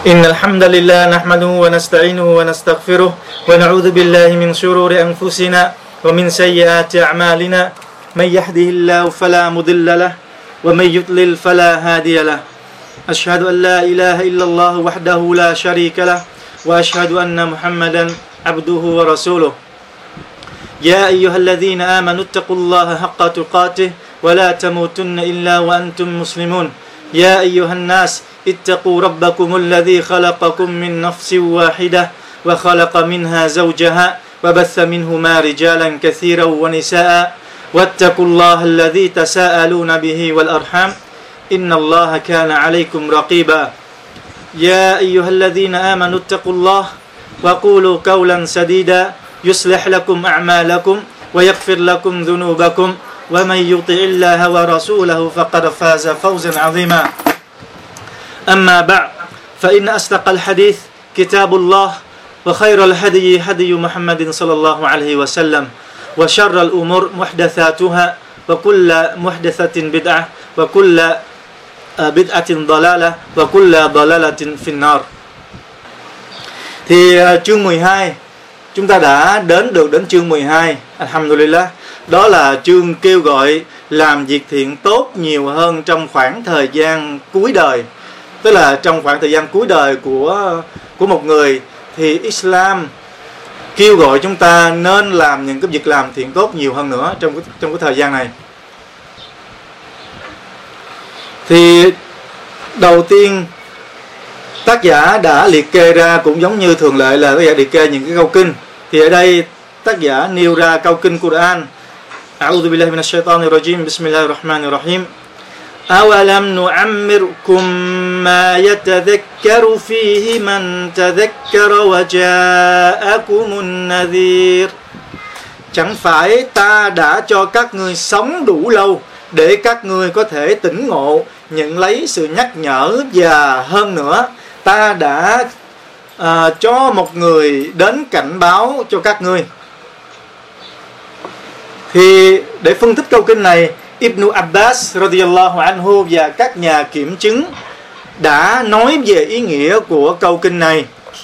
إن الحمد لله نحمده ونستعينه ونستغفره ونعوذ بالله من شرور أنفسنا ومن سيئات أعمالنا من يهده الله فلا مضل له ومن يضلل فلا هادي له أشهد أن لا إله إلا الله وحده لا شريك له وأشهد أن محمدا عبده ورسوله يا أيها الذين آمنوا اتقوا الله حق تقاته ولا تموتن إلا وأنتم مسلمون يا أيها الناس اتقوا ربكم الذي خلقكم من نفس واحدة وخلق منها زوجها وبث منهما رجالا كثيرا ونساء واتقوا الله الذي تساءلون به والأرحام إن الله كان عليكم رقيبا يا أيها الذين آمنوا اتقوا الله وقولوا قولا سديدا يصلح لكم أعمالكم ويغفر لكم ذنوبكم ومن يطع الله ورسوله فقد فاز فوزا عظيما أما بعد فإن أصدق الحديث كتاب الله وخير الهدي هدي محمد صلى الله عليه وسلم وشر الأمور محدثاتها وكل محدثة بدعة وكل بدعة ضلالة وكل ضلالة في النار. Thì chương 12 chúng ta đã đến chương 12, alhamdulillah. Đó là chương kêu gọi làm việc thiện tốt nhiều hơn trong khoảng thời gian cuối đời. Tức là trong khoảng thời gian cuối đời của một người thì Islam kêu gọi chúng ta nên làm những cái việc làm thiện tốt nhiều hơn nữa trong cái thời gian này. Thì đầu tiên tác giả đã liệt kê ra, cũng giống như thường lệ là tác giả liệt kê những cái câu kinh. Thì ở đây tác giả nêu ra câu kinh Quran: A'udhu billahi minash shaitanir rajim, bismillahirrahmanirrahim. أَوَلَمْ نُعَمِّرْكُمْ مَا يَتَذَكَّرُ فِيهِ مَنْ تَذَكَّرَ وَجَاءَكُمُ النَّذِيرُ. Chẳng phải ta đã cho các ngươi sống đủ lâu để các ngươi có thể tỉnh ngộ, nhận lấy sự nhắc nhở, và hơn nữa ta đã cho một người đến cảnh báo cho các ngươi. Thì để phân tích câu kinh này, Ibn Abbas radiyallahu anhu và các nhà kiểm chứng đã nói về ý nghĩa của câu kinh này.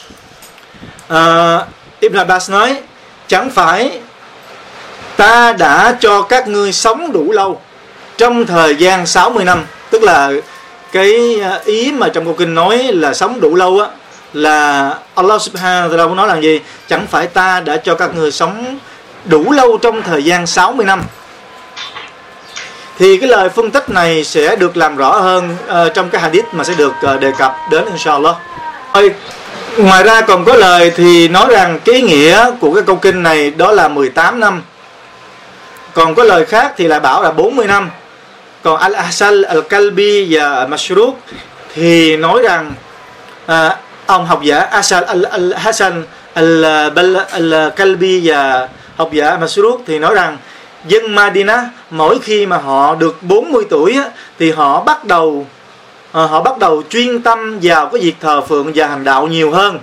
Ibn Abbas nói: chẳng phải ta đã cho các ngươi sống đủ lâu trong thời gian 60 năm. Tức là cái ý mà trong câu kinh nói là sống đủ lâu á, là Allah subhanahu wa ta'ala muốn nói là gì? Chẳng phải ta đã cho các ngươi sống đủ lâu trong thời gian 60 năm. Thì cái lời phân tích này sẽ được làm rõ hơn trong cái hadith mà sẽ được đề cập đến inshallah. Ngoài ra còn có lời thì nói rằng cái ý nghĩa của cái câu kinh này đó là 18 năm. Còn có lời khác thì lại bảo là 40 năm. Còn Al-Hasan Al-Kalbi và Mashruk thì nói rằng ông học giả Al-Hasan Al-Kalbi và học giả Mashruk thì nói rằng dân Madinah mỗi khi mà họ được 40 tuổi á, thì họ bắt đầu chuyên tâm vào cái việc thờ phượng và hành đạo nhiều hơn.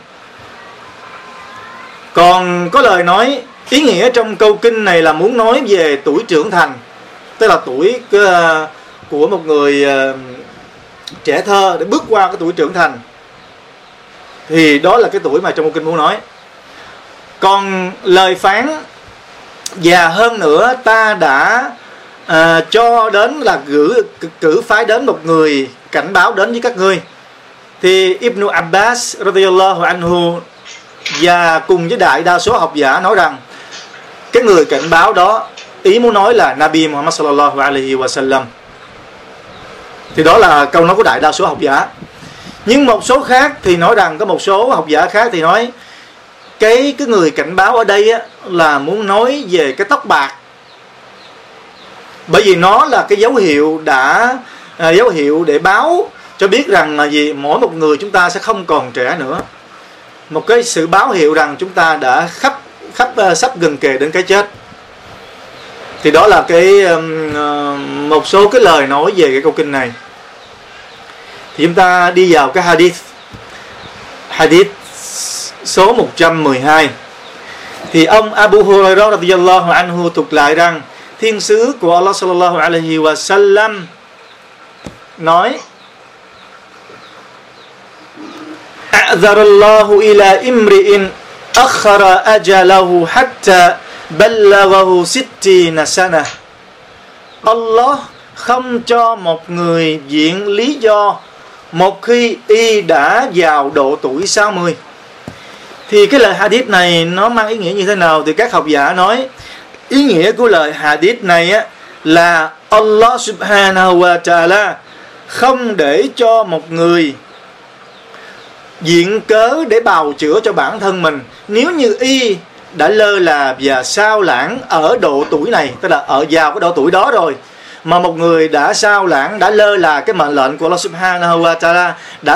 Còn có lời nói ý nghĩa trong câu kinh này là muốn nói về tuổi trưởng thành, tức là tuổi của một người trẻ thơ để bước qua cái tuổi trưởng thành. Thì đó là cái tuổi mà trong câu kinh muốn nói. Còn lời phán và hơn nữa ta đã cho đến là cử phái đến một người cảnh báo đến với các ngươi. Thì Ibn Abbas radiyallahu anhu và cùng với đại đa số học giả nói rằng cái người cảnh báo đó ý muốn nói là Nabi Muhammad sallallahu alaihi wasallam. Thì đó là câu nói của đại đa số học giả. Nhưng một số khác thì nói rằng, có một số học giả khác thì nói cái người cảnh báo ở đây á, là muốn nói về cái tóc bạc. Bởi vì nó là cái dấu hiệu để báo cho biết rằng là gì, mỗi một người chúng ta sẽ không còn trẻ nữa. Một cái sự báo hiệu rằng chúng ta đã sắp gần kề đến cái chết. Thì đó là một số cái lời nói về cái câu kinh này. Thì chúng ta đi vào cái hadith số 112. Thì ông Abu Hurairah radiyallahu anhu thuật lại rằng thiên sứ của Allah sallallahu alaihi wasallam nói: a'zarallahu ila imri'in akhara ajalahu hatta ballaghahu 60 sana. Allah không cho một người viện lý do một khi y đã vào độ tuổi 60. Thì cái lời hadith này nó mang ý nghĩa như thế nào? Thì các học giả nói ý nghĩa của lời hadith này á, là Allah subhanahu wa ta'ala không để cho một người viện cớ để bào chữa cho bản thân mình nếu như y đã lơ là và sao lãng ở độ tuổi này, tức là ở vào cái độ tuổi đó rồi, mà một người đã sao lãng, đã lơ là cái mệnh lệnh của Allah subhanahu wa ta'ala,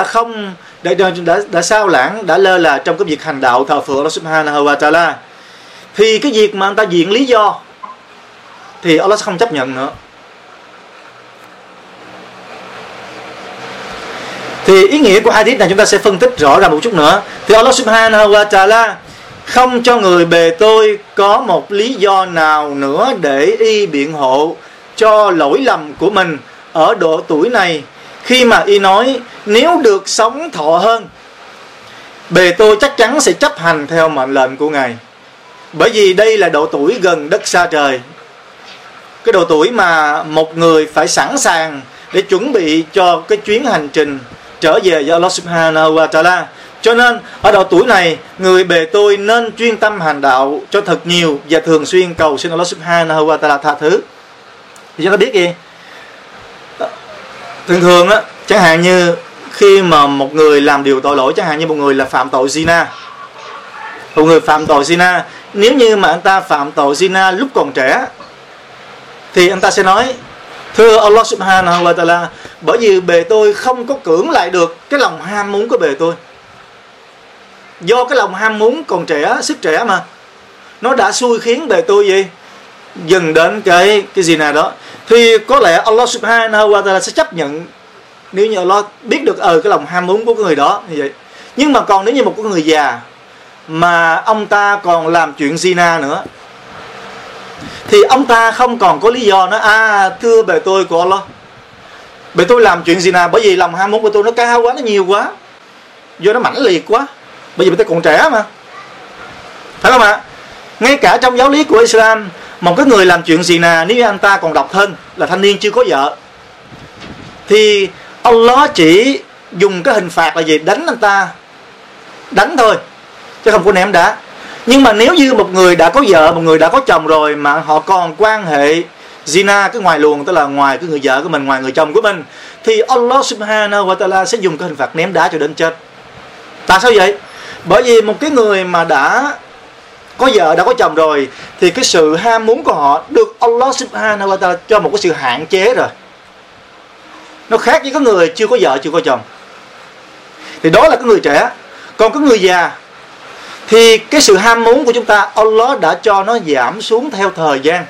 đã sao lãng, đã lơ là trong cái việc hành đạo thờ phượng Allah subhanahu wa ta'ala, thì cái việc mà anh ta viện lý do thì Allah sẽ không chấp nhận nữa. Thì ý nghĩa của hadith này chúng ta sẽ phân tích rõ ràng một chút nữa. Thì Allah subhanahu wa ta'ala không cho người bề tôi có một lý do nào nữa để y biện hộ cho lỗi lầm của mình ở độ tuổi này, khi mà y nói nếu được sống thọ hơn, bề tôi chắc chắn sẽ chấp hành theo mệnh lệnh của Ngài. Bởi vì đây là độ tuổi gần đất xa trời, cái độ tuổi mà một người phải sẵn sàng để chuẩn bị cho cái chuyến hành trình trở về với Allah subhanahu wa ta'ala. Cho nên ở độ tuổi này, người bề tôi nên chuyên tâm hành đạo cho thật nhiều và thường xuyên cầu xin Allah subhanahu wa ta'ala tha thứ. Thì chúng ta biết gì? Thường á, chẳng hạn như khi mà một người làm điều tội lỗi, chẳng hạn như một người là phạm tội zina. Một người phạm tội zina, nếu như mà anh ta phạm tội zina lúc còn trẻ, thì anh ta sẽ nói: thưa Allah subhanahu wa ta'ala, bởi vì bề tôi không có cưỡng lại được cái lòng ham muốn của bề tôi. Do cái lòng ham muốn còn trẻ, sức trẻ mà, nó đã xui khiến bề tôi gì? Dừng đến cái gì nào đó. Thì có lẽ Allah subhanahu wa ta'ala sẽ chấp nhận nếu như Allah biết được cái lòng ham muốn của cái người đó như vậy. Nhưng mà còn nếu như một cái người già mà ông ta còn làm chuyện zina nữa, thì ông ta không còn có lý do nói: thưa bề tôi của Allah, bề tôi làm chuyện zina bởi vì lòng ham muốn của tôi nó cao quá, nó nhiều quá, do nó mãnh liệt quá, bởi vì bề tôi còn trẻ mà, phải không ạ? Ngay cả trong giáo lý của Islam, một cái người làm chuyện zina, nếu như anh ta còn độc thân, là thanh niên chưa có vợ, thì Allah chỉ dùng cái hình phạt là gì? Đánh anh ta, đánh thôi, chứ không có ném đá. Nhưng mà nếu như một người đã có vợ, một người đã có chồng rồi mà họ còn quan hệ zina, cái ngoài luồng, tức là ngoài cái người vợ của mình, ngoài người chồng của mình, thì Allah subhanahu wa ta'ala sẽ dùng cái hình phạt ném đá cho đến chết. Tại sao vậy? Bởi vì một cái người mà đã có vợ, đã có chồng rồi, thì cái sự ham muốn của họ được Allah subhanahu wa ta'ala cho một cái sự hạn chế rồi. Nó khác với cái người chưa có vợ, chưa có chồng. Thì đó là cái người trẻ. Còn cái người già thì cái sự ham muốn của chúng ta Allah đã cho nó giảm xuống theo thời gian.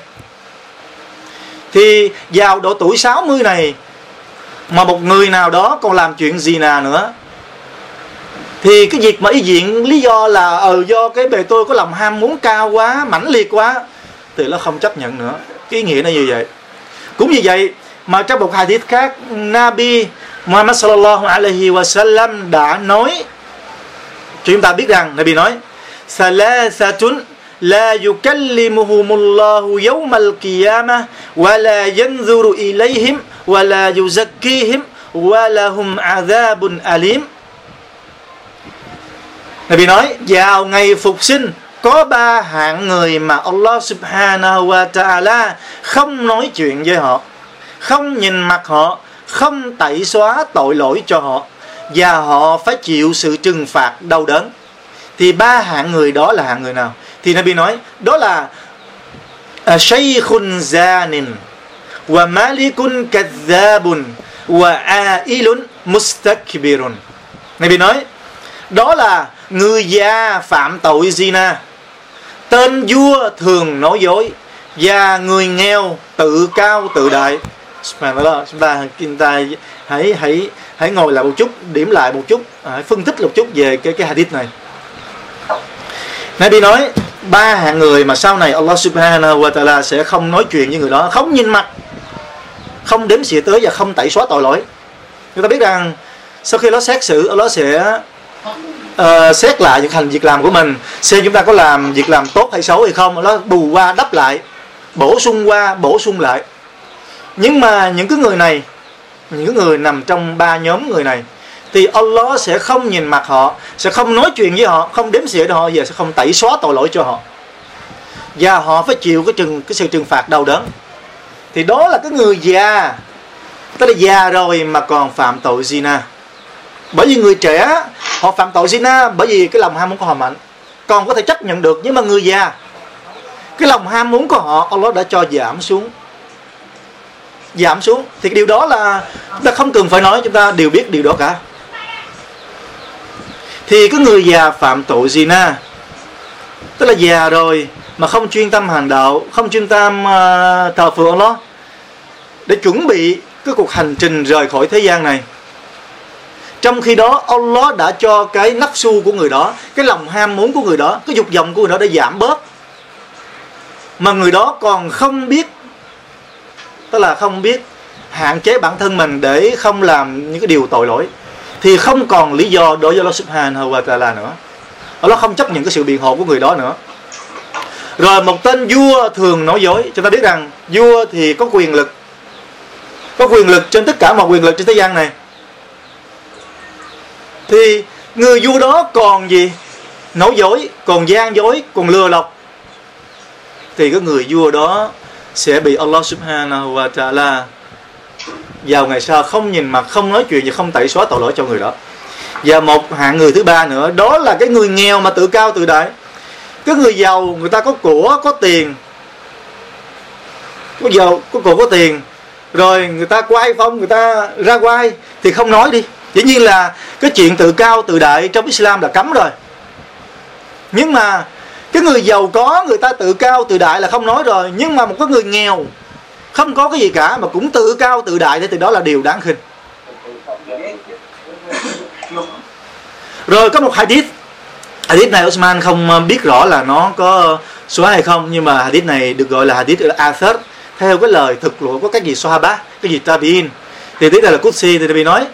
Thì vào độ tuổi 60 này mà một người nào đó còn làm chuyện zina nữa, thì cái việc mà ý diện lý do là do cái bề tôi có lòng ham muốn cao quá, mãnh liệt quá, thì nó không chấp nhận nữa. Cái ý nghĩa nó như vậy. Cũng như vậy mà trong một hadith khác, Nabi Muhammad sallallahu alaihi wasallam đã nói cho chúng ta biết rằng, Nabi nói: Salasatun la yukallimuhumullahu yawmal qiyamah wa la yanzuru ilayhim wa la yuzakkihim wa lahum azabun alim. Nabi nói vào ngày phục sinh có 3 hạng người mà Allah subhanahu wa ta'ala không nói chuyện với họ, không nhìn mặt họ, không tẩy xóa tội lỗi cho họ, và họ phải chịu sự trừng phạt đau đớn. Thì 3 hạng người đó là hạng người nào? Thì Nabi nói đó là Shaykhun zanin wa malikun kadhabun wa ailun mustakbirun. Nabi nói đó là người già phạm tội zina, tên vua thường nói dối, và người nghèo tự cao tự đại. Chúng ta hãy ngồi lại một chút, điểm lại một chút, phân tích một chút về cái hadith này. Nabi nói 3 hạng người mà sau này Allah subhanahu wa ta'ala sẽ không nói chuyện với người đó, không nhìn mặt, không đếm xỉa tới và không tẩy xóa tội lỗi. Chúng ta biết rằng Sau khi Allah xét xử, Allah sẽ xét lại những hành việc làm của mình, xem chúng ta có làm việc làm tốt hay xấu hay không. Allah bù qua đắp lại, bổ sung qua bổ sung lại. Nhưng mà những cái người này, những người nằm trong ba nhóm người này, thì Allah sẽ không nhìn mặt họ, sẽ không nói chuyện với họ, không đếm xỉa họ, và sẽ không tẩy xóa tội lỗi cho họ, và họ phải chịu cái sự trừng phạt đau đớn. Thì đó là cái người già, tức là già rồi mà còn phạm tội zina. Bởi vì người trẻ họ phạm tội zina bởi vì cái lòng ham muốn của họ mạnh, còn có thể chấp nhận được. Nhưng mà người già, cái lòng ham muốn của họ Allah đã cho giảm xuống. Thì cái điều đó là chúng ta không cần phải nói, chúng ta đều biết điều đó cả. Thì cái người già phạm tội zina, tức là già rồi mà không chuyên tâm hành đạo, không chuyên tâm thờ phượng Allah, để chuẩn bị cái cuộc hành trình rời khỏi thế gian này. Trong khi đó Allah đã cho cái nafsu của người đó, cái lòng ham muốn của người đó, cái dục vọng của người đó đã giảm bớt, mà người đó còn không biết, tức là không biết hạn chế bản thân mình để không làm những cái điều tội lỗi, thì không còn lý do đối với Allah subhanahu wa ta'ala nữa. Allah không chấp nhận cái sự biện hộ của người đó nữa. Rồi một tên vua thường nói dối. Chúng ta biết rằng vua thì có quyền lực, trên tất cả mọi quyền lực trên thế gian này. Thì người vua đó còn gì? Nói dối, còn gian dối, còn lừa lọc, thì cái người vua đó sẽ bị Allah subhanahu wa ta'ala vào ngày sau không nhìn mặt, không nói chuyện và không tẩy xóa tội lỗi cho người đó. Và một hạng người thứ ba nữa, đó là cái người nghèo mà tự cao tự đại. Cái người giàu, người ta có của, có tiền, có giàu, có của, có tiền, rồi người ta quay phong, người ta ra quay thì không nói đi. Dĩ nhiên là cái chuyện tự cao tự đại trong Islam là cấm rồi. Nhưng mà cái người giàu có, người ta tự cao tự đại là không nói rồi. Nhưng mà một cái người nghèo không có cái gì cả mà cũng tự cao tự đại, thì đó là điều đáng khinh. Rồi có một hadith này Osman không biết rõ là nó có số hay không, nhưng mà hadith này được gọi là hadith al-Athar, theo cái lời thực lộ của các vị Sahaba, cái gì Tabi'in. Thì tiếp đây là Qudsi, thì Nabi nói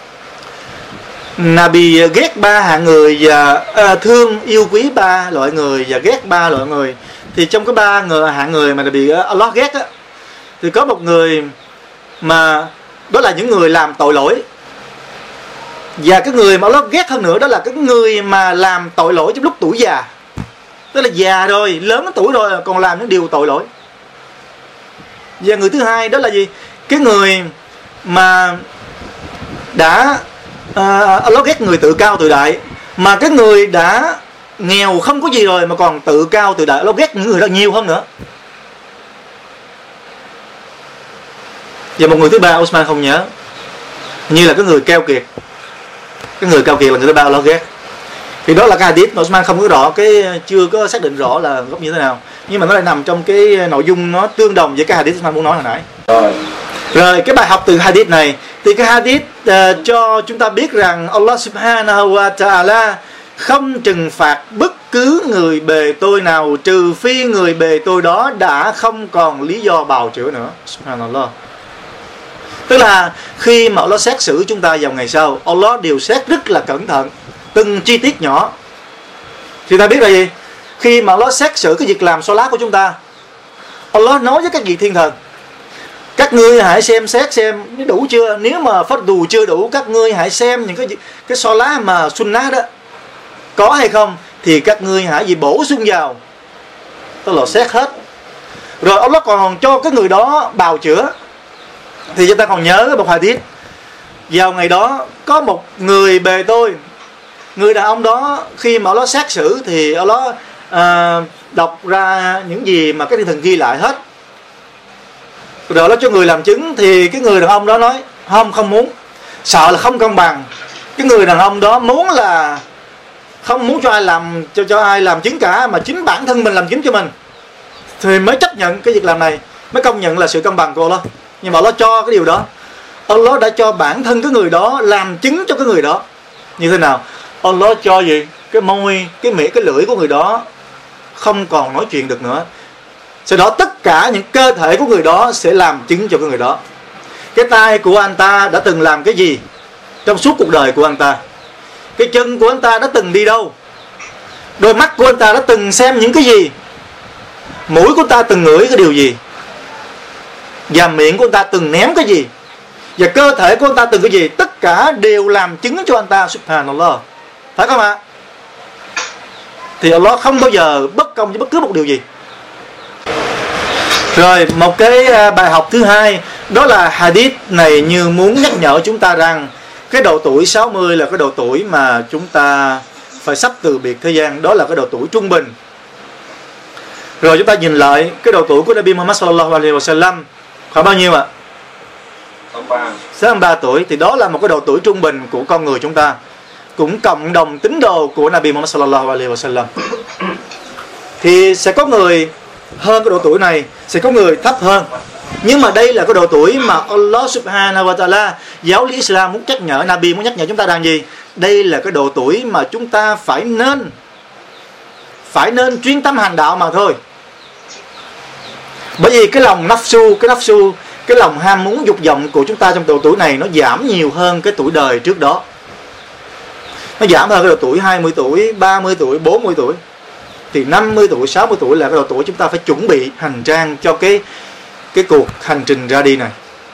Nabi ghét ba hạng người và thương yêu quý ba loại người và ghét ba loại người. Thì trong cái ba hạng người mà Nabi Allah ghét á, thì có một người mà đó là những người làm tội lỗi. Và cái người mà Allah ghét hơn nữa, đó là cái người mà làm tội lỗi trong lúc tuổi già. Tức là già rồi, lớn tuổi rồi còn làm những điều tội lỗi. Và người thứ hai đó là gì? Cái người mà đã Allah ghét người tự cao tự đại, mà cái người đã nghèo không có gì rồi mà còn tự cao tự đại, Allah ghét những người đó nhiều hơn nữa. Và một người thứ ba Osman không nhớ, như là cái người keo kiệt. Cái người keo kiệt là người thứ ba Allah ghét. Thì đó là cái hadith mà Osman không có rõ, cái chưa có xác định rõ là gốc như thế nào, nhưng mà nó lại nằm trong cái nội dung nó tương đồng với cái hadith Osman muốn nói hồi nãy. Rồi cái bài học từ hadith này, thì cái hadith cho chúng ta biết rằng Allah subhanahu wa ta'ala không trừng phạt bất cứ người bề tôi nào, trừ phi người bề tôi đó đã không còn lý do bào chữa nữa. Subhanallah. Tức là khi mà Allah xét xử chúng ta vào ngày sau, Allah đều xét rất là cẩn thận từng chi tiết nhỏ. Thì ta biết là gì? Khi mà Allah xét xử cái việc làm salat của chúng ta, Allah nói với các vị thiên thần: các ngươi hãy xem xét xem đủ chưa. Nếu mà phát đủ chưa đủ, các ngươi hãy xem những cái salat mà sunnah đó có hay không, thì các ngươi hãy gì bổ sung vào. Tức là xét hết. Rồi Allah còn cho cái người đó bào chữa. Thì chúng ta còn nhớ một hadith, vào ngày đó có một người bề tôi, người đàn ông đó khi mà Allah xét xử thì Allah đọc ra những gì mà cái thiên thần ghi lại hết. Rồi Allah cho người làm chứng, thì cái người đàn ông đó nói không muốn, sợ là không công bằng. Cái người đàn ông đó muốn là không muốn cho ai làm cho ai làm chứng cả, mà chính bản thân mình làm chứng cho mình, thì mới chấp nhận cái việc làm này, mới công nhận là sự công bằng của Allah. Nhưng mà Allah cho cái điều đó, Allah đã cho bản thân cái người đó làm chứng cho cái người đó. Như thế nào? Allah cho gì? Cái môi, cái miệng, cái lưỡi của người đó không còn nói chuyện được nữa. Sau đó tất cả những cơ thể của người đó sẽ làm chứng cho cái người đó. Cái tay của anh ta đã từng làm cái gì trong suốt cuộc đời của anh ta. Cái chân của anh ta đã từng đi đâu, đôi mắt của anh ta đã từng xem những cái gì, mũi của anh ta từng ngửi cái điều gì, và miệng của anh ta từng ném cái gì, và cơ thể của anh ta từng cái gì. Tất cả đều làm chứng cho anh ta. Subhanallah, phải không ạ? Thì Allah không bao giờ bất công với bất cứ một điều gì. Rồi một cái bài học thứ hai, đó là hadith này như muốn nhắc nhở chúng ta rằng cái độ tuổi 60 là cái độ tuổi mà chúng ta phải sắp từ biệt thế gian. Đó là cái độ tuổi trung bình. Rồi chúng ta nhìn lại cái độ tuổi của Nabi Muhammad sallallahu alaihi wasallam khoảng bao nhiêu ạ? 63 tuổi. Thì đó là một cái độ tuổi trung bình của con người chúng ta, cũng cộng đồng tín đồ của Nabi Muhammad sallallahu alaihi wasallam. Thì sẽ có người hơn cái độ tuổi này, sẽ có người thấp hơn. Nhưng mà đây là cái độ tuổi mà Allah subhanahu wa ta'ala, giáo lý Islam muốn nhắc nhở, Nabi muốn nhắc nhở chúng ta rằng gì? Đây là cái độ tuổi mà chúng ta phải nên chuyên tâm hành đạo mà thôi. Bởi vì cái lòng nafsu, cái lòng ham muốn dục vọng của chúng ta trong độ tuổi này nó giảm nhiều hơn cái tuổi đời trước đó. Nó giảm hơn cái độ tuổi 20 tuổi, 30 tuổi, 40 tuổi. Thì 50 tuổi, 60 tuổi là cái độ tuổi chúng ta phải chuẩn bị hành trang cho cái cuộc hành trình ra đi này.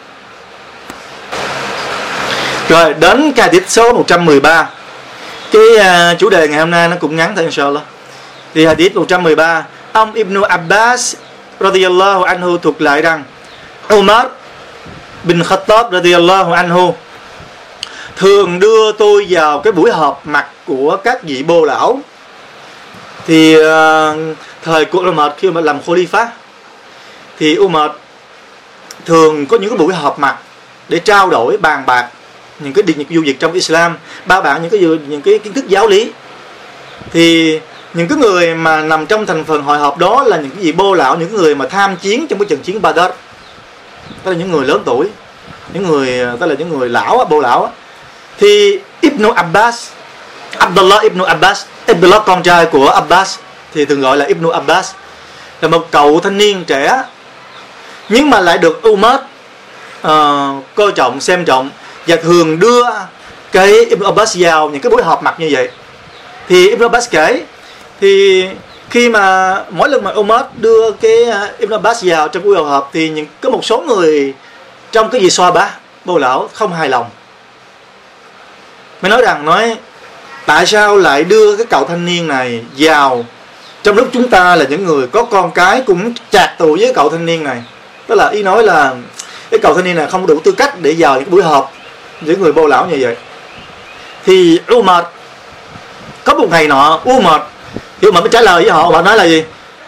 Rồi đến cái hadith số 113. Cái chủ đề ngày hôm nay nó cũng ngắn thôi inshallah. Thì hadith 113, ông Ibn Abbas radiyallahu anhu thuật lại rằng Umar bin Khattab radiyallahu anhu thường đưa tôi vào cái buổi họp mặt của các vị bô lão. Thì thời của Umar khi mà làm Khalifa, thì Umar thường có những cái buổi họp mặt để trao đổi bàn bạc những cái vụ việc trong Islam, ba bạn những cái kiến thức giáo lý. Thì những cái người mà nằm trong thành phần hội họp đó là những cái vị bô lão, những người mà tham chiến trong cái trận chiến Badr. Đó là những người lớn tuổi, đó là những người lão, bô lão. Thì Ibn Abbas, Abdullah Ibn Abbas, Abdullah con trai của Abbas thì thường gọi là Ibn Abbas, là một cậu thanh niên trẻ, nhưng mà lại được Umar coi trọng, xem trọng, và thường đưa cái Ibn Abbas vào những cái buổi họp mặt như vậy. Thì Ibn Abbas kể, thì khi mà mỗi lần mà Umar đưa cái Ibn Abbas vào trong buổi họp, thì có một số người trong cái vị xoa bá bô lão không hài lòng, mới nói tại sao lại đưa cái cậu thanh niên này vào trong lúc chúng ta là những người có con cái cũng chạc tuổi với cậu thanh niên này. Tức là ý nói là cái cậu thanh niên này không đủ tư cách để vào những buổi họp với người bô lão như vậy. Thì Umar có một ngày nọ, Umar mới trả lời với họ, và nói là gì?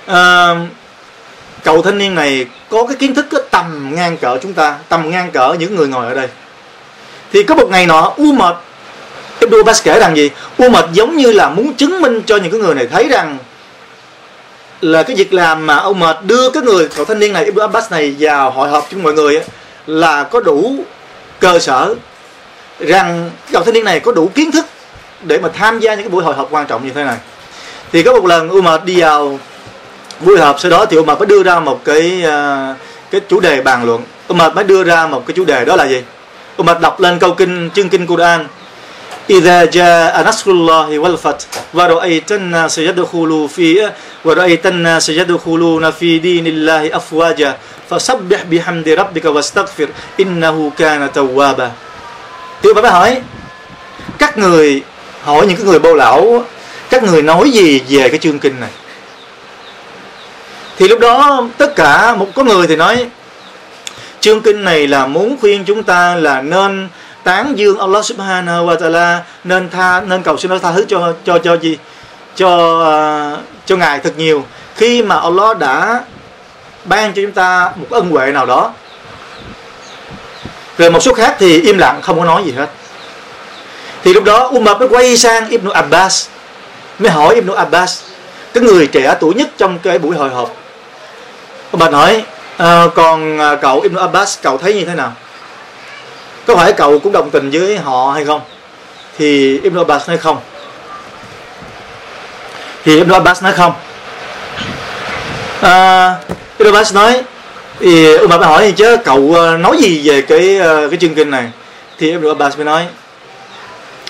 Cậu thanh niên này có cái kiến thức tầm ngang cỡ chúng ta, tầm ngang cỡ những người ngồi ở đây. Thì có một ngày nọ, Umar Ibn Abbas kể rằng gì? Umar giống như là muốn chứng minh cho những cái người này thấy rằng là cái việc làm mà Umar đưa cái cậu thanh niên này, Ibn Abbas này vào hội họp với mọi người là có đủ cơ sở, rằng cậu thanh niên này có đủ kiến thức để mà tham gia những cái buổi hội họp quan trọng như thế này. Thì có một lần Umar đi vào buổi họp, sau đó thì Umar mới đưa ra một cái chủ đề bàn luận. Umar mới đưa ra một cái chủ đề, đó là gì? Umar đọc lên chương kinh Quran: إذا جاء نصر الله والفتح ورأيت الناس يدخلون في دين الله أفواجا فسبح بحمد ربك واستغفر إنه كان توابا. Thì bà mới hỏi những cái người bô lão, các người nói gì về cái chương kinh này? Thì lúc đó tất cả có người thì nói chương kinh này là muốn khuyên chúng ta là nên tán dương Allah subhanahu wa ta'ala, nên cầu xin tha thứ cho Ngài thật nhiều, khi mà Allah đã ban cho chúng ta một ân huệ nào đó. Rồi một số khác thì im lặng, không có nói gì hết. Thì lúc đó Umar mới quay sang Ibn Abbas, mới hỏi Ibn Abbas, cái người trẻ tuổi nhất trong cái buổi hội họp. Bà nói, còn cậu Ibn Abbas, cậu thấy như thế nào? Có phải cậu cũng đồng tình với họ hay không? Thì Ibn Abbas nói không. Ibn Abbas nói, thì Umar mới hỏi chứ cậu nói gì về cái chương kinh này? Thì Ibn Abbas mới nói,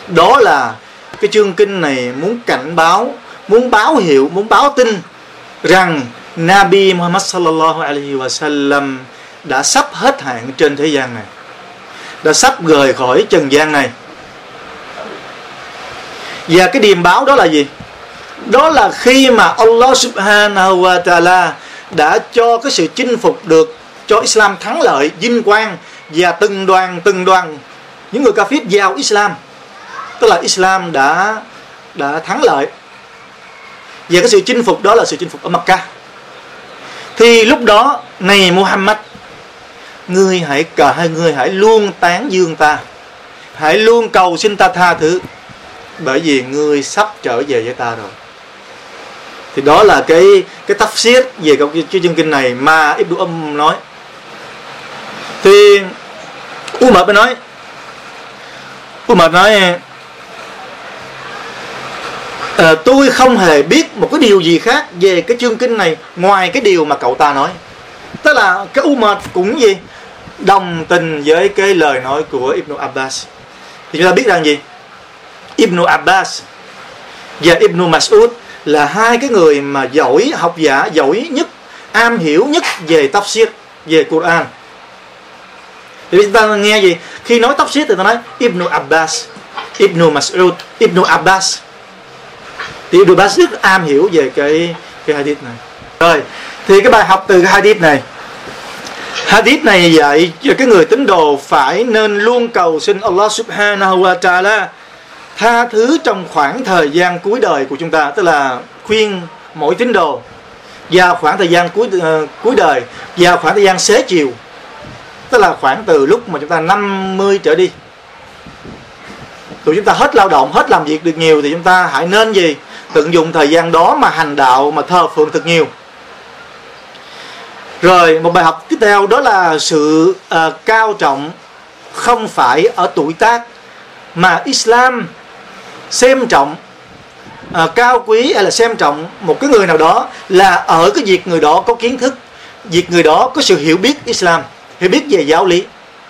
Đó là cái chương kinh này muốn cảnh báo, muốn báo hiệu, muốn báo tin rằng Nabi Muhammad sallallahu alaihi wasallam đã sắp hết hạn trên thế gian này, đã sắp rời khỏi trần gian này. Và cái điềm báo đó là gì? Đó là khi mà Allah subhanahu wa ta'ala đã cho cái sự chinh phục được cho Islam thắng lợi, vinh quang, và từng đoàn những người Kafir vào Islam, tức là Islam đã thắng lợi. Và cái sự chinh phục đó là sự chinh phục ở Mecca. Thì lúc đó, này Muhammad, ngươi hãy luôn tán dương ta, hãy luôn cầu xin ta tha thứ, bởi vì ngươi sắp trở về với ta rồi. Thì đó là cái tafsir về cái chương kinh này mà Ibn nói. Thì Umar nói tôi không hề biết một cái điều gì khác về cái chương kinh này ngoài cái điều mà cậu ta nói. Tức là cái Umar cũng gì? Đồng tình với cái lời nói của Ibn Abbas. Thì chúng ta biết rằng gì? Ibn Abbas và Ibn Mas'ud là hai cái người mà giỏi, học giả giỏi nhất, am hiểu nhất về tafsir, về Quran. Thì chúng ta nghe gì? Khi nói tafsir thì ta nói Ibn Abbas, Ibn Mas'ud, Ibn Abbas. Thì Ibn Abbas rất am hiểu về cái hadith này. Rồi, thì cái bài học từ cái hadith này dạy cho cái người tín đồ phải nên luôn cầu xin Allah subhanahu wa ta'ala tha thứ trong khoảng thời gian cuối đời của chúng ta. Tức là khuyên mỗi tín đồ vào khoảng thời gian cuối đời, vào khoảng thời gian xế chiều, tức là khoảng từ lúc mà chúng ta 50 trở đi, tụi chúng ta hết lao động, hết làm việc được nhiều, thì chúng ta hãy nên gì? Tận dụng thời gian đó mà hành đạo, mà thờ phượng thật nhiều. Rồi một bài học tiếp theo đó là sự cao trọng không phải ở tuổi tác, mà Islam xem trọng, cao quý hay là xem trọng một cái người nào đó là ở cái việc người đó có kiến thức, việc người đó có sự hiểu biết Islam, hiểu biết về giáo lý.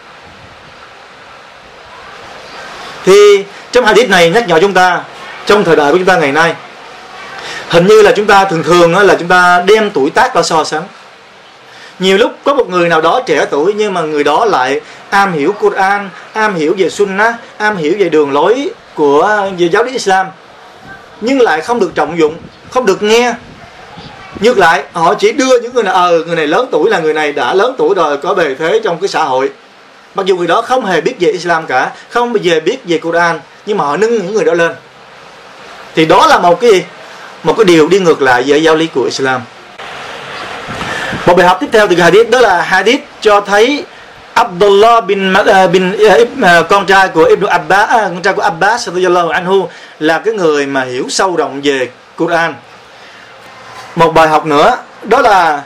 Thì trong hadith này nhắc nhở chúng ta trong thời đại của chúng ta ngày nay, hình như là chúng ta thường là chúng ta đem tuổi tác ra so sánh. Nhiều lúc có một người nào đó trẻ tuổi nhưng mà người đó lại am hiểu Quran, am hiểu về Sunnah, am hiểu về đường lối về giáo lý Islam, nhưng lại không được trọng dụng, không được nghe. Ngược lại, họ chỉ đưa những người nào người này lớn tuổi, là người này đã lớn tuổi rồi, có bề thế trong cái xã hội, mặc dù người đó không hề biết về Islam cả, không bao giờ biết về Quran, nhưng mà họ nâng những người đó lên. Thì đó là một cái điều đi ngược lại với giáo lý của Islam. Một bài học tiếp theo từ hadith đó là hadith cho thấy Abdullah con trai của Ibn Abbas, con trai của Abbas radhiyallahu anhu, là cái người mà hiểu sâu rộng về Quran. Một bài học nữa đó là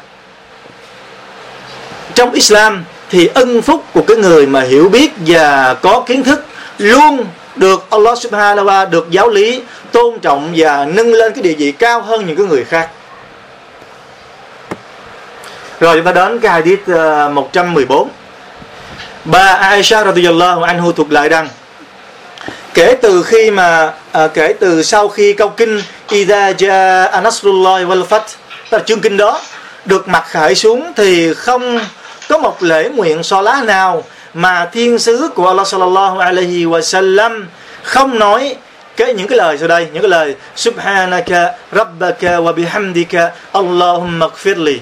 trong Islam thì ân phúc của cái người mà hiểu biết và có kiến thức luôn được Allah subhanahu wa ta'ala, được giáo lý tôn trọng và nâng lên cái địa vị cao hơn những cái người khác. Rồi chúng ta đến cái hadith 114. Bà Aisha radhiyallahu anhu thuật lại rằng kể từ sau khi câu kinh Idha jaa nasrullahi wal fath, tức là chương kinh đó được mặc khải xuống, thì không có một lễ nguyện salat nào mà thiên sứ của Allah sallallahu alaihi wasallam không nói những cái lời sau đây, những cái lời Subhanaka Rabbaka wa bihamdika Allahumma ighfirli.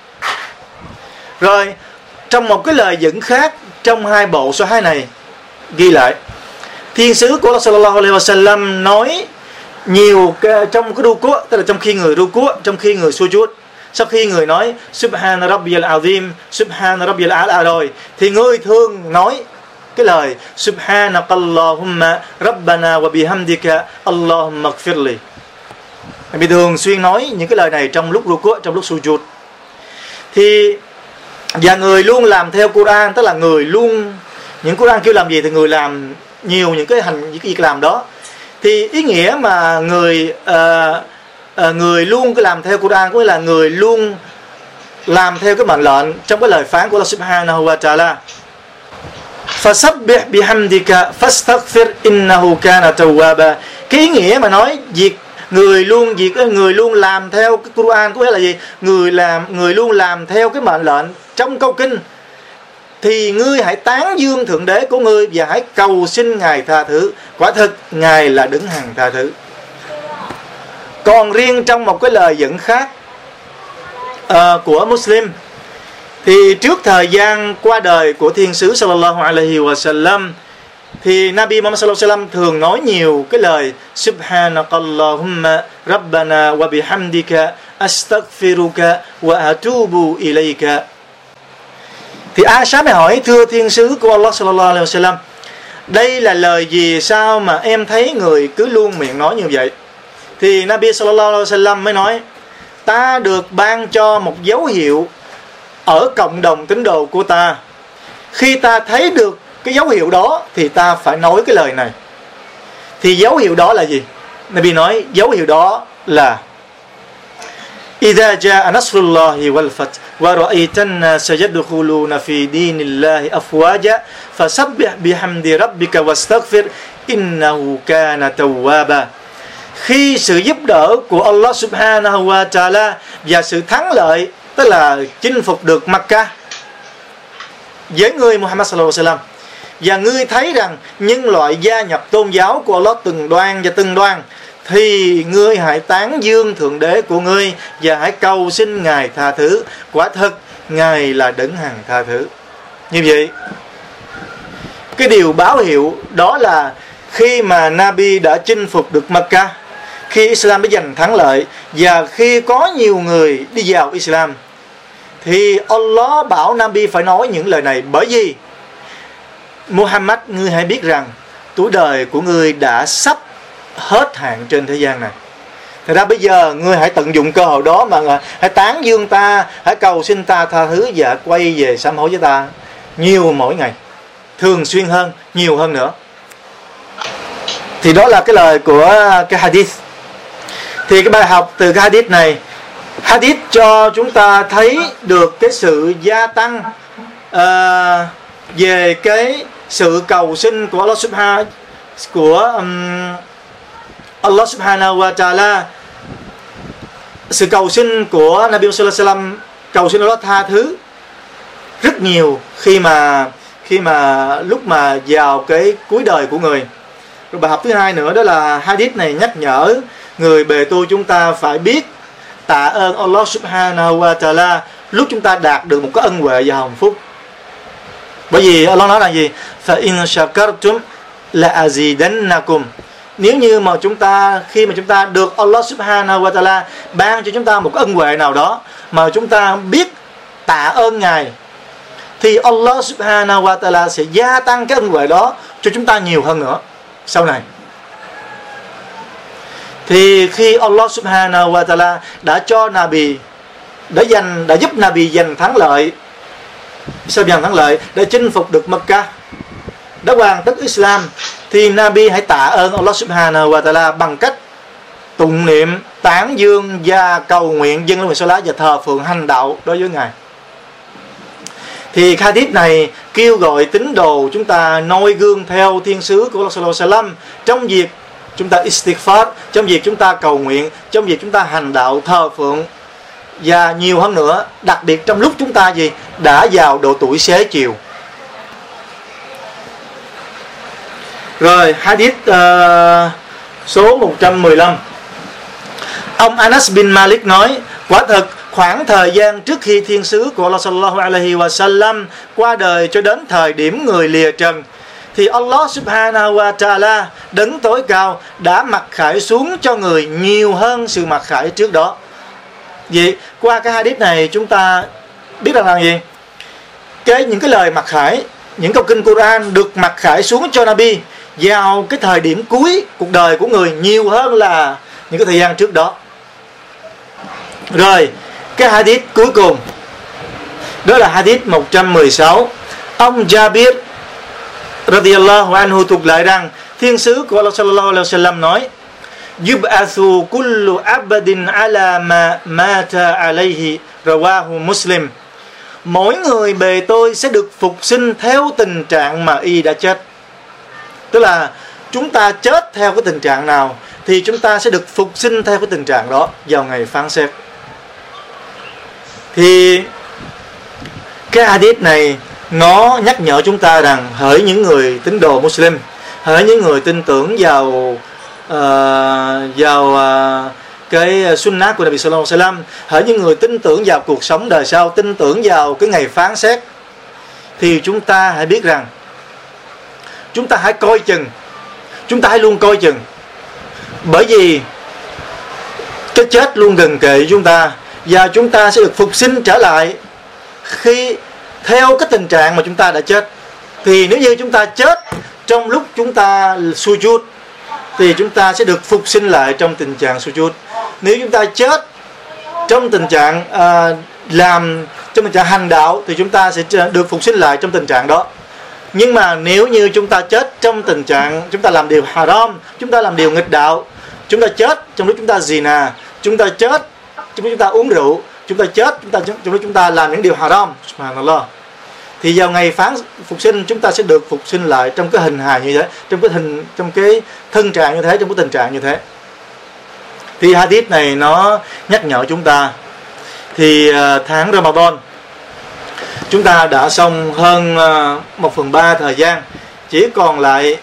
Rồi trong một cái lời dẫn khác trong hai bộ Sahih này ghi lại thiên sứ của Allah sallallahu alaihi wasallam nói nhiều trong cái ruku, tức là trong khi người ruku, trong khi người sujud, sau khi người nói Subhana Rabbiyal Azim, Subhana Rabbiyal A'la rồi, thì người thường nói cái lời Subhanakallahumma Rabbana wa bihamdika Allahumma ighfirli. Mình thường xuyên nói những cái lời này trong lúc ruku, trong lúc sujud. Thì và người luôn làm theo Quran, tức là người luôn, những Quran kêu làm gì thì người làm nhiều những cái việc làm đó. Thì ý nghĩa mà người luôn cái làm theo Quran có nghĩa là người luôn làm theo cái mệnh lệnh trong cái lời phán của Allah subhanahu wa ta'ala. Fasabbih bihamdika fastaghfir innahu kana tawwaba. Cái ý nghĩa mà nói người luôn làm theo cái Quran có nghĩa là gì? Người luôn làm theo cái mệnh lệnh trong câu kinh thì ngươi hãy tán dương Thượng Đế của ngươi và hãy cầu xin Ngài tha thứ. Quả thực Ngài là đấng hằng tha thứ. Còn riêng trong một cái lời dẫn khác của Muslim, thì trước thời gian qua đời của Thiên sứ sallallahu alaihi wasallam, thì Nabi Muhammad sallallahu alaihi wasallam thường nói nhiều cái lời Subhanakallahumma Rabbana wa bihamdika astaghfiruka wa atubu ilayka. Thì Aisha mới hỏi: thưa Thiên sứ của Allah sallallahu alaihi wasallam, đây là lời gì sao mà em thấy người cứ luôn miệng nói như vậy? Thì Nabi sallallahu alaihi wasallam mới nói: ta được ban cho một dấu hiệu ở cộng đồng tín đồ của ta. Khi ta thấy được cái dấu hiệu đó thì ta phải nói cái lời này. Thì dấu hiệu đó là gì? Nabi nói dấu hiệu đó là إذا جاء نصر الله والفتح ورأيت الناس يدخلون في دين الله أفواجا فسبح بحمد ربك واستغفر إنه كان توابا. Khi sự giúp đỡ của Allah subhanahu wa ta'ala và sự thắng lợi, tức là chinh phục được Makkah với người Muhammad sallallahu alaihi wasallam, và ngươi thấy rằng nhân loại gia nhập tôn giáo của Allah từng đoan, thì ngươi hãy tán dương Thượng Đế của ngươi và hãy cầu xin Ngài tha thứ. Quả thật Ngài là đấng hằng tha thứ. Như vậy, cái điều báo hiệu đó là khi mà Nabi đã chinh phục được Makkah, khi Islam đã giành thắng lợi và khi có nhiều người đi vào Islam, thì Allah bảo Nabi phải nói những lời này. Bởi vì Muhammad, ngươi hãy biết rằng tuổi đời của ngươi đã sắp hết hạn trên thế gian này. Thật ra bây giờ ngươi hãy tận dụng cơ hội đó mà hãy tán dương ta, hãy cầu xin ta tha thứ và quay về sám hối với ta nhiều mỗi ngày, thường xuyên hơn, nhiều hơn nữa. Thì đó là cái lời của cái hadith. Thì cái bài học từ cái hadith này, hadith cho chúng ta thấy được cái sự gia tăng về cái sự cầu xin của Allah subhanahu wa ta'ala, sự cầu xin của Nabi sallallahu alaihi wasallam, cầu xin Allah tha thứ rất nhiều khi mà lúc mà vào cái cuối đời của người. Rồi bài học thứ hai nữa đó là hadith này nhắc nhở người bề tu chúng ta phải biết tạ ơn Allah subhanahu wa ta'ala lúc chúng ta đạt được một cái ân huệ và hồng phúc. Bởi vì Allah nói là gì? Fa in shakartum la azidannakum. Nếu như mà khi mà chúng ta được Allah subhanahu wa ta'ala ban cho chúng ta một cái ân huệ nào đó mà chúng ta biết tạ ơn Ngài, thì Allah subhanahu wa ta'ala sẽ gia tăng cái ân huệ đó cho chúng ta nhiều hơn nữa sau này. Thì khi Allah subhanahu wa ta'ala đã cho Nabi, đã giúp Nabi giành thắng lợi, sau giành thắng lợi đã chinh phục được Makkah, đã hoàn tất Islam, thì Nabi hãy tạ ơn Allah subhanahu wa ta'ala bằng cách tụng niệm, tán dương và cầu nguyện dâng lên salat và thờ phượng hành đạo đối với Ngài. Thì hadith này kêu gọi tín đồ chúng ta noi gương theo thiên sứ của Allah sallallahu alaihi wasallam trong việc chúng ta istighfar, trong việc chúng ta cầu nguyện, trong việc chúng ta hành đạo thờ phượng, và nhiều hơn nữa, đặc biệt trong lúc chúng ta đã vào độ tuổi xế chiều. Rồi hadith số 115. Ông Anas bin Malik nói: quả thật khoảng thời gian trước khi thiên sứ của Allah sallallahu alaihi wasallam qua đời cho đến thời điểm người lìa trần, thì Allah subhanahu wa ta'ala đấng tối cao đã mặc khải xuống cho người nhiều hơn sự mặc khải trước đó. Vậy qua cái hadith này chúng ta biết rằng là gì? Những cái lời mặc khải, những câu kinh Quran được mặc khải xuống cho Nabi vào cái thời điểm cuối cuộc đời của người nhiều hơn là những cái thời gian trước đó. Rồi cái hadith cuối cùng đó là hadith 116. Ông Jabir radiyallahu anhu thuộc lại rằng thiên sứ của Allah sallallahu alaihi wasallam nói: Yub'athu kullu abdin ala ma mata alayhi, rawahu Muslim, mỗi người bề tôi sẽ được phục sinh theo tình trạng mà y đã chết. Tức là chúng ta chết theo cái tình trạng nào thì chúng ta sẽ được phục sinh theo cái tình trạng đó vào ngày phán xét. Thì cái hadith này nó nhắc nhở chúng ta rằng hỡi những người tín đồ Muslim, hỡi những người tin tưởng vào cái sunnah của Nabi Sallallahu Alaihi Wasallam, hỡi những người tin tưởng vào cuộc sống đời sau, tin tưởng vào cái ngày phán xét, thì chúng ta hãy biết rằng chúng ta hãy coi chừng, chúng ta hãy luôn coi chừng, bởi vì cái chết luôn gần kề chúng ta, và chúng ta sẽ được phục sinh trở lại khi theo cái tình trạng mà chúng ta đã chết. Thì nếu như chúng ta chết trong lúc chúng ta sujud thì chúng ta sẽ được phục sinh lại trong tình trạng sujud. Nếu chúng ta chết trong tình trạng trong tình trạng hành đạo thì chúng ta sẽ được phục sinh lại trong tình trạng đó. Nhưng mà nếu như chúng ta chết trong tình trạng chúng ta làm điều haram, chúng ta làm điều nghịch đạo, chúng ta chết trong lúc chúng ta zina, chúng ta chết trong lúc chúng ta uống rượu, chúng ta chết trong lúc chúng ta làm những điều haram, subhanallah, thì vào ngày phán phục sinh chúng ta sẽ được phục sinh lại trong cái hình hài như thế, trong cái thân trạng như thế, trong cái tình trạng như thế. Thì hadith này nó nhắc nhở chúng ta. Thì tháng Ramadan chúng ta đã xong hơn 1/3 thời gian, chỉ còn lại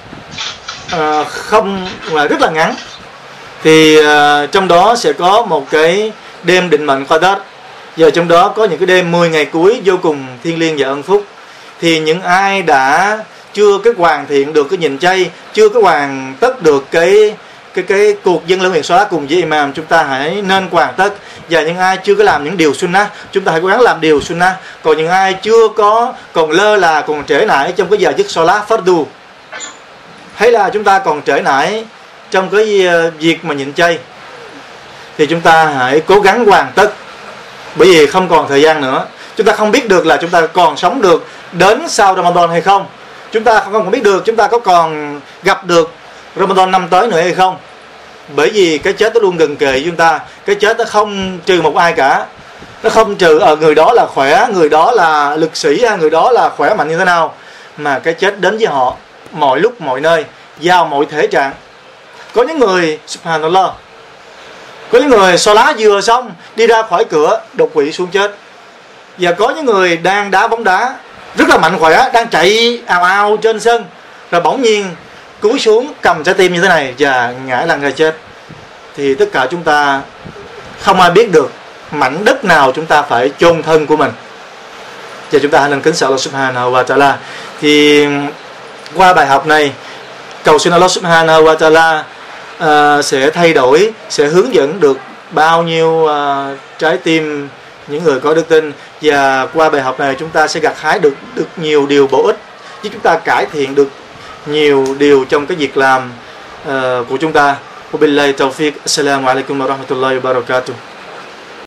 không là rất là ngắn. Thì trong đó sẽ có một cái đêm định mệnh Qadr, giờ trong đó có những cái đêm 10 ngày cuối vô cùng thiêng liêng và ân phúc. Thì những ai đã chưa cái hoàn thiện được cái nhịn chay, chưa có hoàn tất được cái cuộc dâng lễ nguyện xóa cùng với imam, chúng ta hãy nên hoàn tất. Và những ai chưa có làm những điều sunnah, chúng ta hãy cố gắng làm điều sunnah. Còn những ai chưa có, còn lơ là, còn trễ nải trong cái giờ giấc salat fardu, hay là chúng ta còn trễ nải trong cái việc mà nhịn chay, thì chúng ta hãy cố gắng hoàn tất. Bởi vì không còn thời gian nữa. Chúng ta không biết được là chúng ta còn sống được đến sau Ramadan hay không. Chúng ta không biết được chúng ta có còn gặp được Ramadan năm tới nữa hay không. Bởi vì cái chết nó luôn gần kề với chúng ta. Cái chết nó không trừ một ai cả. Nó không trừ người đó là khỏe, người đó là lực sĩ, hay người đó là khỏe mạnh như thế nào, mà cái chết đến với họ mọi lúc mọi nơi, vào mọi thể trạng. Có những người subhanallah, có những người salat vừa xong đi ra khỏi cửa đột quỵ xuống chết. Và có những người đang đá bóng đá rất là mạnh khỏe, đang chạy ào ào trên sân, rồi bỗng nhiên cúi xuống cầm trái tim như thế này và ngã lăn ra chết. Thì tất cả chúng ta không ai biết được mảnh đất nào chúng ta phải chôn thân của mình. Và chúng ta hãy nên kính sợ Allah subhanahu wa ta'ala. Thì qua bài học này, cầu xin Allah subhanahu wa ta'ala sẽ thay đổi, sẽ hướng dẫn được bao nhiêu trái tim những người có đức tin. Và qua bài học này chúng ta sẽ gặt hái được nhiều điều bổ ích, giúp chúng ta cải thiện được nhiều điều trong cái việc làm của chúng ta. Wabillahi tawfiq. Assalamu alaikum wa rahmatullahi wa barakatuh.